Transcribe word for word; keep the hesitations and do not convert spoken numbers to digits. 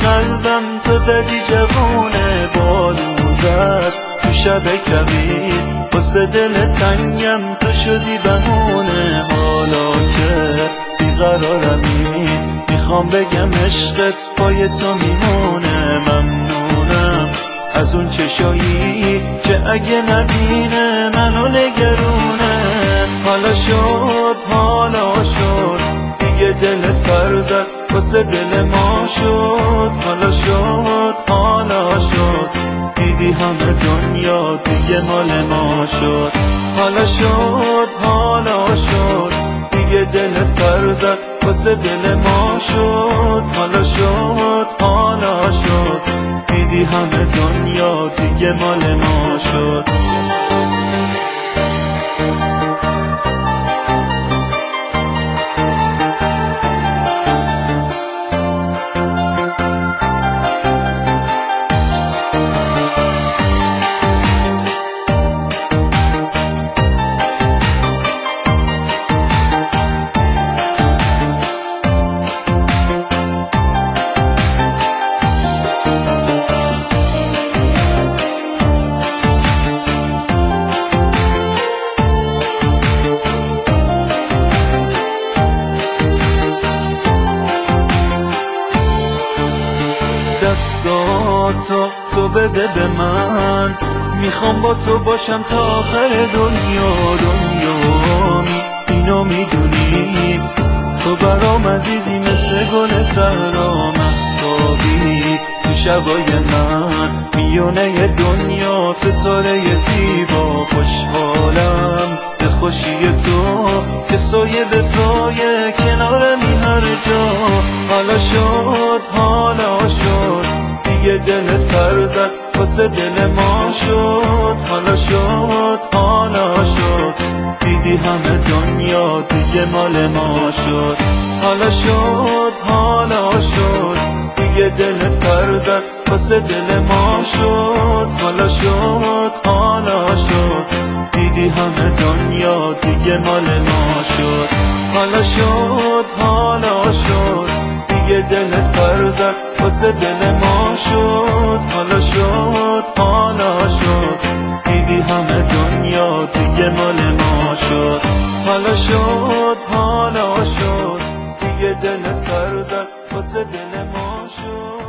قلبم تو زدی جوونه بالو زد تو شب کویر واسه دل تنگم تو شدی بهونه حالا که بیقرارمی میخوام بگم عشقت پای تو میمونه ممنونم از اون چشایی که اگه نبینه منو نگرونه حالا شد حالا شد دیگه دلت پر زد واسه دل ما شد حالا شد حالا شد دیدی همه دنیا دیگه مال ما شد حالا شد حالا شد دیگه دلت پر زد واسه دل ما شد حالا شد حالا شد دیدی همه دنیا دیگه مال ما شد دستاتو تو بده به من میخوام با تو باشم تا آخر دنیا دنیا می اینو میدونی تو برام عزیزی مثل گل صحرا مهتابی تو شبای من میونه دنیا ستاره زیبا خوشحالم به خوشی تو که سایه به سایه کنارمی هر جا حالا شد حالا شد دیگه دلت پر زد واسه دل ما شد حالا شد حالا شد دیدی همه دنیا دیگه مال ما شد حالا شد حالا شد دیگه دلت پر زد واسه دل ما شد حالا شد حالا شد دیدی همه دنیا دیگه مال ما شد حالا شد حالا شد دیگه دلت پر زد واسه دل ما شد حالا شد حالا شد دیدی همه دنیا دیگه مال ما شد حالا شد حالا شد دیگه دلت پر زد واسه دل ما شد